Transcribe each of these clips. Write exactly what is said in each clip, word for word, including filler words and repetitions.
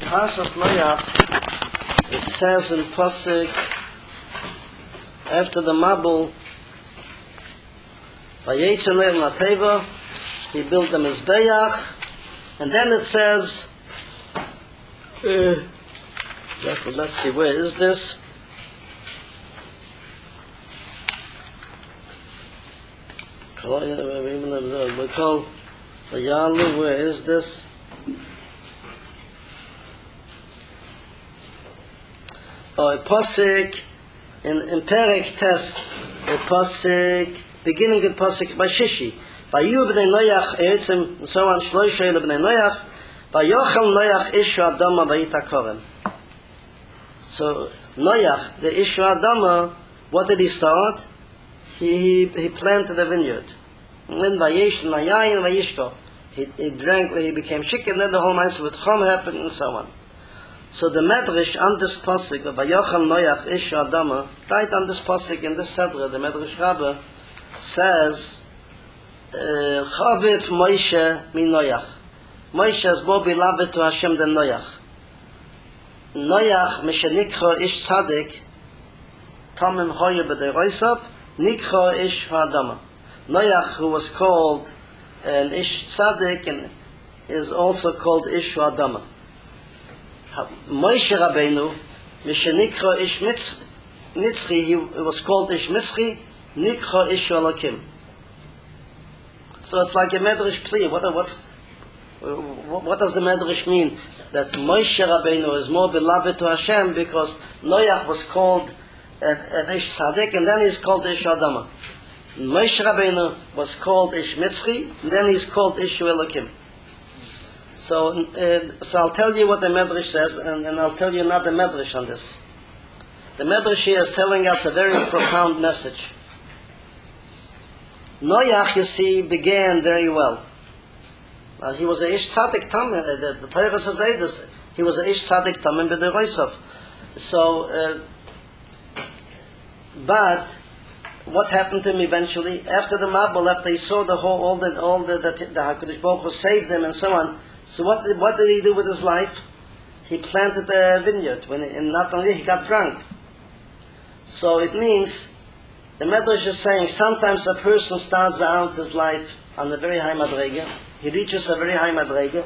Parshas Noach, it says in Pasuk, after the Mabul, Vayetze Le'el Nateva, he built the Mizbeach, and then it says, uh, just, let's see, where is this? We call Vayalu, where is this? Oh, a Pasuk in, in Perek Tes, a Pasuk, beginning with Pasuk by Shishi. Vayu b'nei Noach eretzim, and so on, Shloisha ele b'nei Noach, Vayochel Noach ishu Adama vayita korem. So, Noach, the ishu Adama, what did he start? He, he, he planted a vineyard. And then Vayesh and Vayayin Vayishko. He, he drank, he became sick, and then the whole Ma'aseh with Chom happened, and so on. So the Medrash on this pasuk of Vayochel Noach ishu Adama, right on this pasuk in this Sedra, the Medrash Rabbah says, Chaviv Moshe min Noach. Moshe is more beloved to Hashem than Noach. Noach mishenikcha ish tzadik, tamim hoye b'deroisav, nikcha ish ha'adama. Noach, who was called an ish tzadik, and is also called ish ha'adama. Moshe Rabbeinu, mishenikcha ish nitzchi, he was called ish mitzchi, nikcha ish Elokim. So it's like a Medrash plea. What, what's, what does the Medrash mean? That Moshe Rabbeinu is more beloved to Hashem because Noach was called an, an Ish Tzaddik, and then he's called Ish Adama. Moshe Rabbeinu was called Ish Mitzchi, and then he's called Ish Elokim. So, uh, so I'll tell you what the Medrash says, and, and I'll tell you another Medrash on this. The Medrash here is telling us a very profound message. Noach, you see, began very well. Uh, he was a ish tzaddik tam. Uh, the, the Torah says this. He was a ish tzaddik tam in b'deroisav. So, uh, but what happened to him eventually? After the Mabul, after he saw the whole, all the, all the, the, the Hakadosh Baruch Hu saved him and so on. So what did, what did he do with his life? He planted a vineyard. When he, and not only he got drunk. So it means, the Medrash is saying, sometimes a person starts out his life on a very high madrega. He reaches a very high madrega.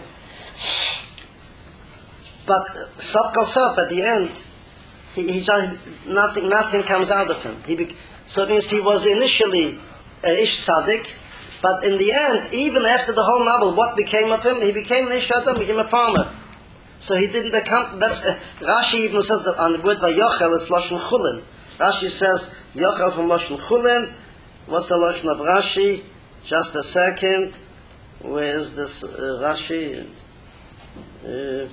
But sof kol sof, at the end, he, he just, nothing, nothing comes out of him. He be, so it means he was initially a ish tzaddik, but in the end, even after the whole Mabul, what became of him? He became an ish adam, became a farmer. So he didn't account. That's uh, Rashi even says that on the word Vayochel it's lashon chulin. Rashi says Yochel from lashon chulin. What's the lashon of Rashi? Just a second. Where is this uh, Rashi? Uh,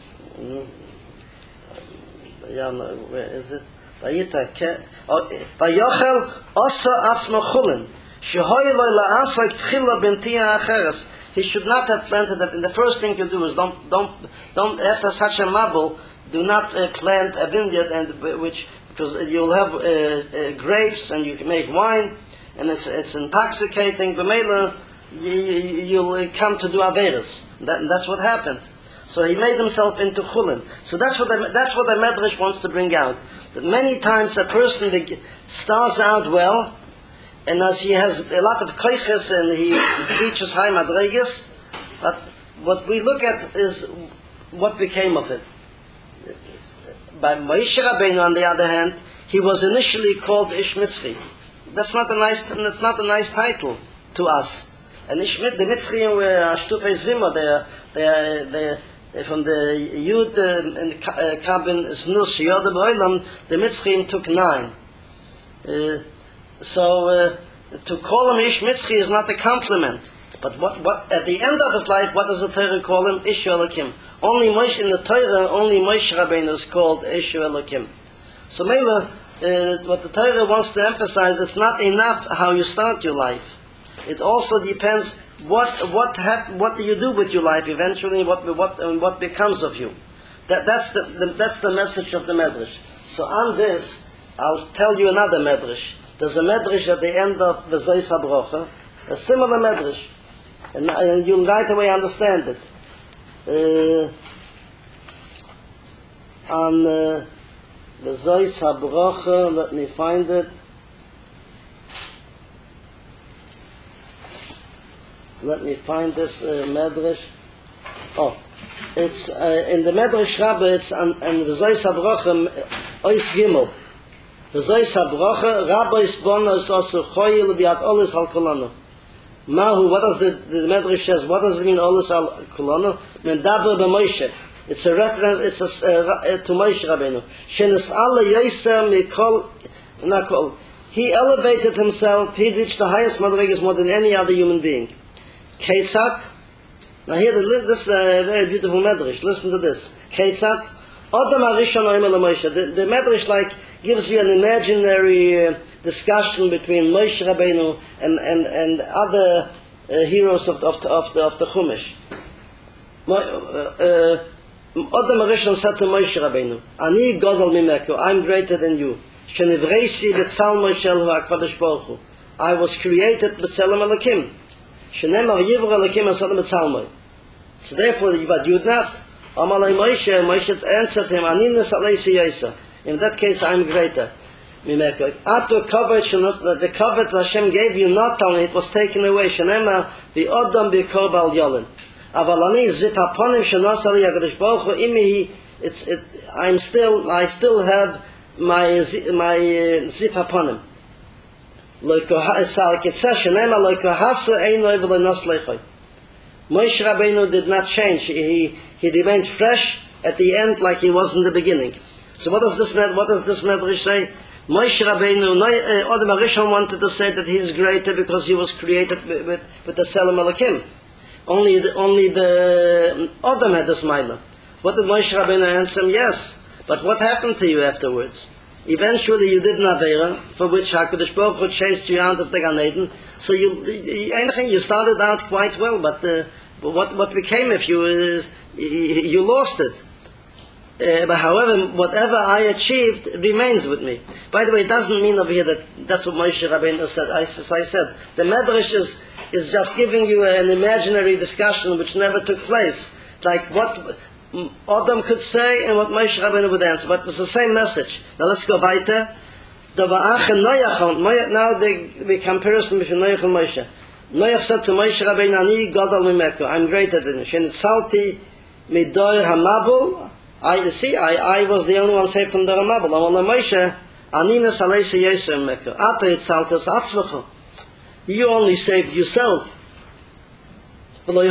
where is it? Vayita ke. Vayochel osa atzmo chulin. Shehoy lo la'asok tchila b'ntiya acheres. He should not have planted that. And the first thing you do is don't, don't, don't. After such a mabul, do not uh, plant a vineyard, and which because you'll have uh, uh, grapes and you can make wine, and it's it's intoxicating. B'meila, you, you'll come to do averos. That, that's what happened. So he made himself into chulin. So that's what the, that's what the Medrash wants to bring out. That many times a person starts out well, and as he has a lot of koiches and he reaches high madregas, but what we look at is what became of it. By Moshe Rabbeinu, on the other hand, he was initially called Ish Mitzchi. That's not a nice. That's not a nice title to us. And Ish the Mitzchim were Ashtufei Zimmer. They they they they from the Yud uh, and Kabin Znus Yod B'Olam. The Mitzchim took nine. Uh, So uh, to call him Ish Mitzchi is not a compliment. But what, what at the end of his life, what does the Torah call him? Ish Elokim. Only Moshe in the Torah, only Moshe Rabbeinu is called Ish Elokim. So Mela, uh, what the Torah wants to emphasize, it's not enough how you start your life. It also depends what what hap- what do you do with your life eventually. What what um, what becomes of you. That that's the, the that's the message of the Medrash. So on this, I'll tell you another Medrash. There's a Medrash at the end of the Zois HaBrocha, a similar Medrash, and, and you'll right away understand it. Uh, on uh, the Zois HaBrocha. Let me find it. Let me find this uh, Medrash. Oh, it's uh, in the Medrash Rabbah. It's on, on the Zois HaBrocha, Ois Gimel. The Zois HaBrocha, Rabbi Bono is also Choyel Biat Olis Al Kolano. Mahu, what does the, the Medrash says? What does it mean Olis Al Kolano? Mendaber b'Moshe. It's a reference. It's a, uh, to Moshe Rabbeinu. Shenis Allah Yosem Mikol Nakol. He elevated himself. He reached the highest madrigas more than any other human being. Keitzat. Now here, the, this uh, very beautiful Medrash. Listen to this. Keitzat. Adam Arishon Oimel Moshe. The, the Medrash like gives you an imaginary uh, discussion between Moshe Rabbeinu and and and other uh, heroes of the, of the of the of the Chumash. Adam Arishon said to Moshe Rabbeinu, "Ani Gadol Mimeko, I'm greater than you. Shenivreisi b'tzal Moshe hu HaKadosh Baruch Hu. I was created b'tzelem Elokim. Shenemar Yivra Elokim Asad b'tzalmoi. So therefore, but you not. Amalei Moshe, Moshe answered him, "Ani nesaleisi Yisa. In that case, I'm greater." Atu covered that the covet that Hashem gave you not tell me it was taken away. Shenema the Odom b'kor bal yolin. Avalani zif haponim shenosali Hakadosh Baruch Hu imihi. It's it. I'm still. I still have my my zif haponim. Loikoha salik it says Shenema loikohasa eino v'lenos leichoi. Moshe Rabbeinu did not change. He he remained fresh at the end like he was in the beginning. So what does this what does this Medrash say? Moshe Rabbeinu, Adam Arishon wanted to say that he's greater because he was created with, with, with the Tzelem Elokim. Only the, only the Adam had this Maila. What did Moshe Rabbeinu answer him? Yes. But what happened to you afterwards? Eventually you did an Avera, for which HaKadosh Baruch Hu chased you out of the Gan Eden. So you, anything, you started out quite well, but, uh, but what, what became of you is, you lost it. Uh, but however, whatever I achieved remains with me. By the way, it doesn't mean over here that that's what Moshe Rabbeinu said. I, as I said, the Medrash is, is just giving you an imaginary discussion which never took place. Like what Adam could say and what Moshe Rabbeinu would answer. But it's the same message. Now let's go weiter. Now the, the comparison between Noach and Moshe. Noach said to Moshe Rabbeinu, Ani Gadol Mimeko, I'm greater than you. Shenitzalti midoir hamabul. I see. I, I was the only one saved from the Ramabel. I'm on Moshe. Anina Saleisa Yesem Meko. Ata Itzaltas Atzvacho. You only saved yourself. But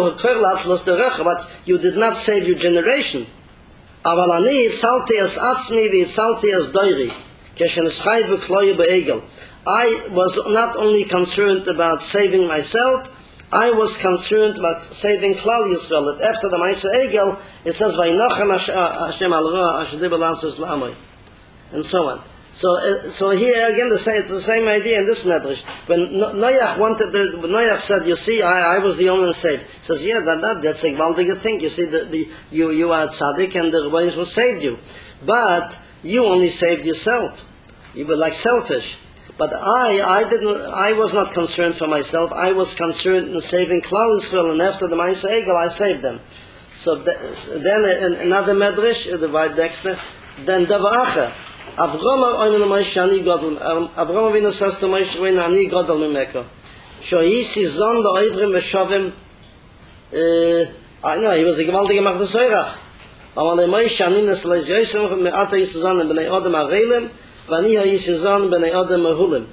you did not save your generation. Aval ani Itzalti as Atzmi vi Itzalti as Doiri. Keshen Eschayvu Kloyu Be'egel. I was not only concerned about saving myself, I was concerned about saving Klal Yisrael. After the Ma'aseh Egel, it says Vaynochem Hashem al Roa Ashdei B'Lansos L'Amoy, and so on. So, uh, so here again, the same, it's the same idea in this Medrash. When Noach wanted, the, when Noach said, "You see, I, I was the only one saved." He says, "Yeah, that, that that's a gewaltige thing. You see, the, the you you are tzaddik, and the Rebbeinu Shalom saved you, but you only saved yourself. You were like selfish." But I, I didn't. I was not concerned for myself. I was concerned in saving Klal Yisrael, and after the Ma'aseh Egel, I saved them. So th- then another Medrash, the Vayt Dexter. Then Davacha, Avraham Oimel Moshe Ani Gadol. Avraham Avinu says to Moshe Rabbeinu, Ani Gadol Mimeko. Shoyisi Zon LaOivrim Veshavim. I know he was a gewaltige Machdas Oirach. Amalei Moshe Ani Nesleis Yosem Me'ata Yisuzan Bnei Adam Arelim. Vani HaYisuzan Bnei Adam Mehulim.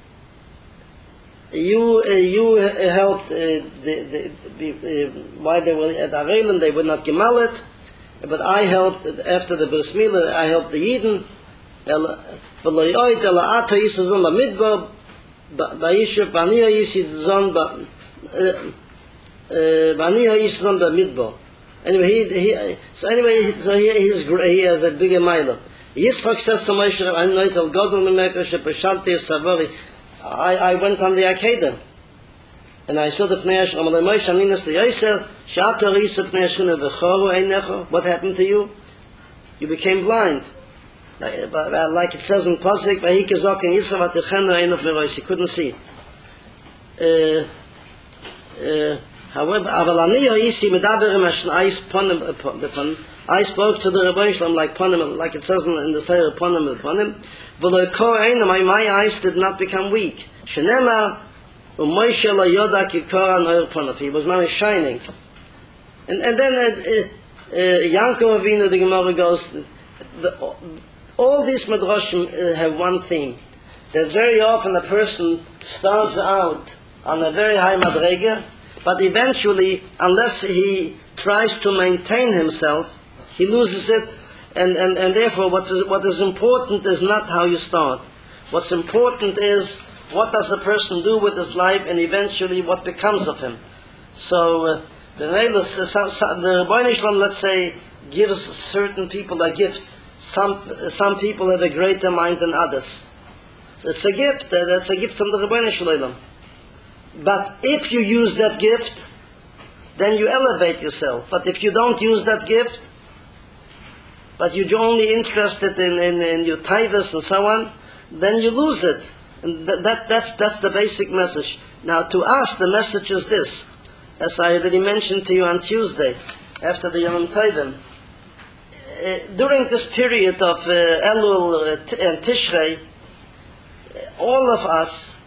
You uh, you uh, helped uh, the, the, the, uh, why they were at Arelim, they would not gemalet, but I helped after the Bris Milah. I helped the Yidden. V'lo yoid ela ato Yisuzan b'midbar b'yishuv vani HaYisuzan vani HaYisuzan b'midbar. Anyway, he, he so anyway so he he's, he has a bigger milah. Yitzchak says to Moshe, I know it al Gadol Mimeko shepeshanti savari. I I went on the Akedah, and I saw the Pnei Hashem. Amalei Moshe Aninas LeYosef Shator Yisef Pnei Hashem v'choru einecho. What happened to you? You became blind, like, like it says in Pasuk, Vayikazok and Yisef Atechenu Einof Merois. You couldn't see. Uh, uh, however, Aval Ani Hoyisi Medaber Im Hashnayis Ponim Befan I spoke to the Rebbe Shalom like Ponim, like it says in, in the Torah, Ponim Ponim. V'lo kor einam, my, my eyes did not become weak. Shenema, u'Moshe lo yoda ki kor anoir Ponav. He was now shining. And, and then uh, uh, Yankov Avinu, the Gemara goes, the, all these Midrashim uh, have one theme. That very often a person starts out on a very high Madrega, but eventually, unless he tries to maintain himself, he loses it, and, and, and therefore what is, what is important is not how you start. What's important is what does a person do with his life, and eventually what becomes of him. So, uh, the Rebbeinu Shalom, let's say, gives certain people a gift. Some, some people have a greater mind than others. So it's a gift, that's a gift from the Rebbeinu Shalom. But if you use that gift, then you elevate yourself. But if you don't use that gift, but you're only interested in, in, in your taivas and so on, then you lose it. And that, that, that's, that's the basic message. Now to us, the message is this. As I already mentioned to you on Tuesday, after the Yom Tovim, uh, during this period of uh, Elul and Tishrei, all of us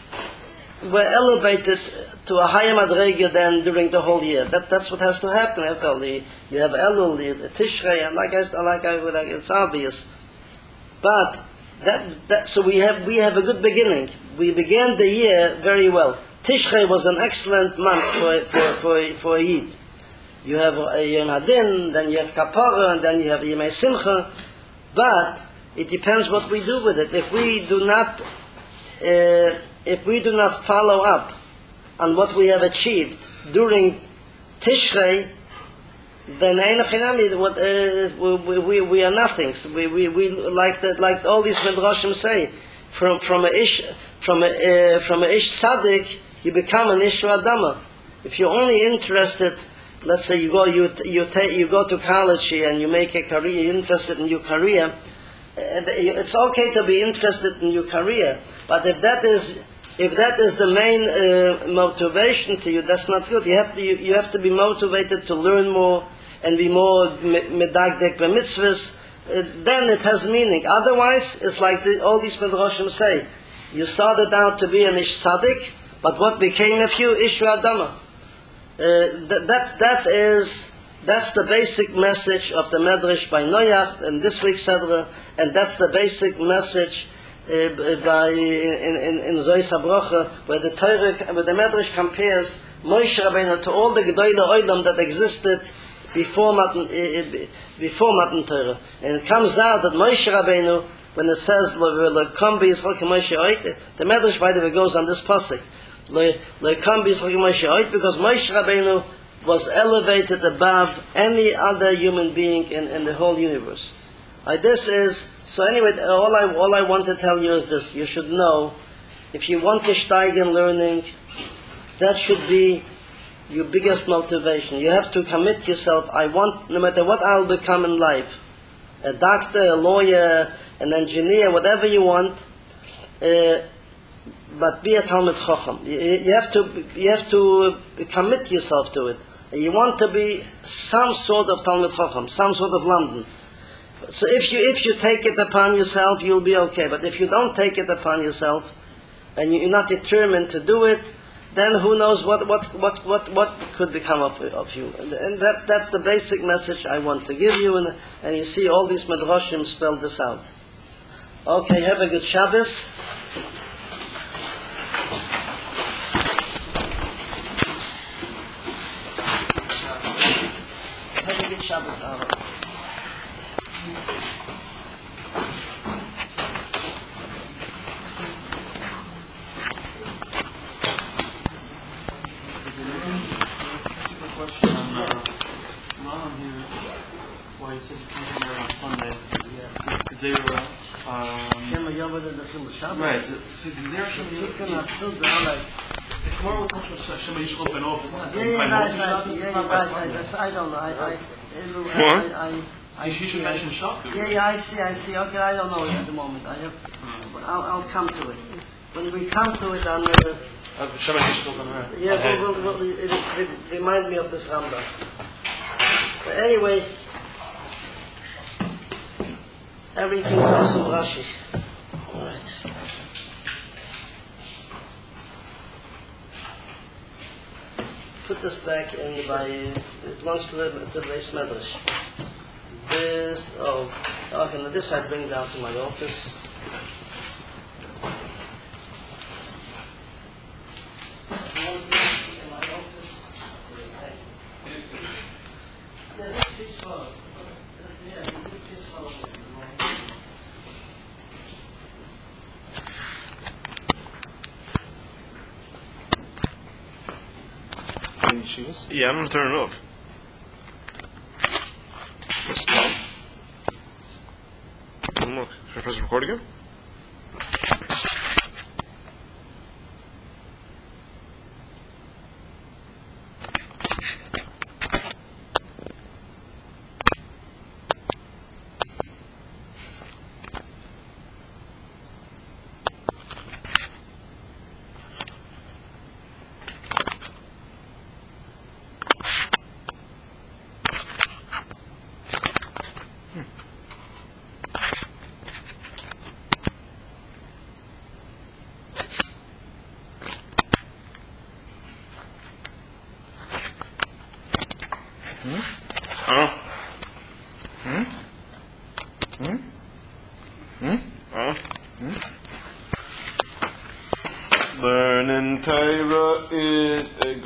were elevated to a higher madrega than during the whole year. That, that's what has to happen. You have Elul, you have Tishrei, and like I, like I, like it's obvious. But that, that, so we have we have a good beginning. We began the year very well. Tishrei was an excellent month for for for, for a Yid. You have Yom Hadin, then you have Kapara, and then you have Yemei Simcha. But it depends what we do with it. If we do not, uh, if we do not follow up on what we have achieved during Tishrei, then what, uh, we, we, we are nothing. So we, we, we like that, like all these Midrashim say, from from a ish from a uh, from a ish tzaddik, you become an ish adama. If you're only interested, let's say you go you you take you go to college and you make a career, you're interested in your career. It's okay to be interested in your career, but if that is if that is the main uh, motivation to you, that's not good. You have to you, you have to be motivated to learn more and be more medagdek b'mitzvahs. Uh, then it has meaning. Otherwise, it's like the, all these Midrashim say. You started out to be an ish tzaddik, but what became of you? Ish adama. Uh, that, that that is that's the basic message of the Medrash by Noach and this week's Sedra, and that's the basic message uh, by in in, in Zois HaBrocha, where the Torah, where the Medrash compares Moshe Rabbeinu to all the Gedolei Olam that existed before Matan uh, before Matan Torah, and it comes out that Moshe Rabbeinu, when it says Lo Kam B'Yisrael Moshe Oit, the Medrash by the way goes on this pasuk. Lo Kam B'Yisrael Moshe Oit, because Moshe Rabbeinu was elevated above any other human being in, in the whole universe. Uh, this is so. Anyway, all I all I want to tell you is this: you should know, if you want to steig in learning, that should be your biggest motivation. You have to commit yourself. I want, no matter what I'll become in life, a doctor, a lawyer, an engineer, whatever you want. Uh, but be a Talmid Chacham. You, you have to you have to commit yourself to it. You want to be some sort of Talmid Chacham, some sort of London. So if you if you take it upon yourself, you'll be okay. But if you don't take it upon yourself, and you're not determined to do it, then who knows what what what what, what could become of, of you. And, and that's that's the basic message I want to give you. And, and you see all these Midrashim spell this out. Okay, have a good Shabbos. Shabbos Aaron. Why you said you came here on Sunday? Is there um, right? So is there some? Tomorrow we'll talk about Shema Yishchol Ben Ofer. Yeah, yeah, right, right, yeah, right, right. I don't know. I, I, what? I, I, I you should mention Shaku. Yeah, yeah, I see, I see. Okay, I don't know it at the moment. I have. I'll, I'll come to it. When we come to it, on the. Shema Yishchol Ben Ofer. Yeah, we'll, we'll, we'll, it, it, it remind me of this Rambam. But anyway, Everything comes from Rashi. All right. Put this back in by, it belongs to the, to the base medrash. This, oh, okay, now this I bring down to my office. In my office. Yeah, this is for, yeah, this is for. Shoes? Yeah, I'm gonna turn it off. Stop. Look, should I press record again? Huh? Hmm? Hmm? Hmm? Huh? Learning Torah is a